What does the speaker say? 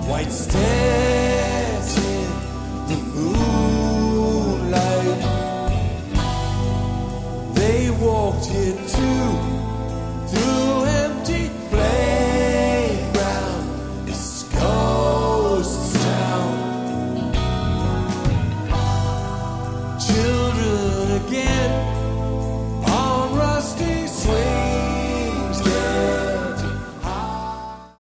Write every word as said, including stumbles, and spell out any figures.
White stairs in the moonlight. They walked here too, through empty playground, this ghost town. Children again.